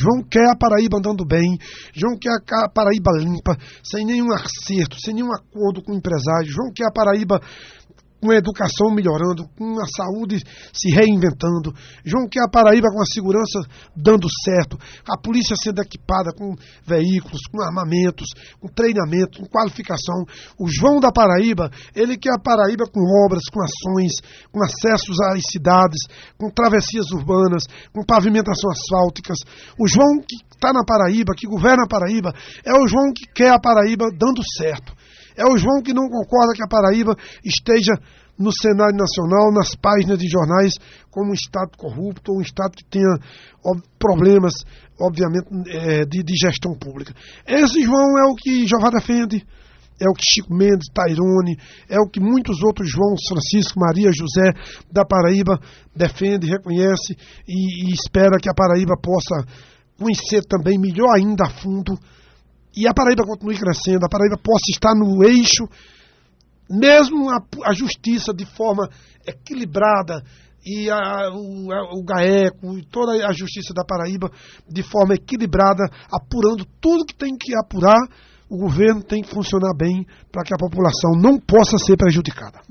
João quer a Paraíba andando bem, João quer a Paraíba limpa, sem nenhum acerto, sem nenhum acordo com o empresário. João quer a Paraíba com a educação melhorando, com a saúde se reinventando. João quer a Paraíba com a segurança dando certo, a polícia sendo equipada com veículos, com armamentos, com treinamento, com qualificação. O João da Paraíba, ele quer a Paraíba com obras, com ações, com acessos às cidades, com travessias urbanas, com pavimentação asfálticas. O João que está na Paraíba, que governa a Paraíba, é o João que quer a Paraíba dando certo. É o João que não concorda que a Paraíba esteja no cenário nacional, nas páginas de jornais, como um estado corrupto, ou um estado que tenha problemas, obviamente, de gestão pública. Esse João é o que Jeová defende, é o que Chico Mendes, Tairone, é o que muitos outros Joãos, Francisco, Maria, José da Paraíba defende, reconhece e espera que a Paraíba possa conhecer também melhor ainda a fundo. E a Paraíba continue crescendo, a Paraíba possa estar no eixo, mesmo a justiça de forma equilibrada, e o GAECO e toda a justiça da Paraíba de forma equilibrada, apurando tudo que tem que apurar. O governo tem que funcionar bem para que a população não possa ser prejudicada.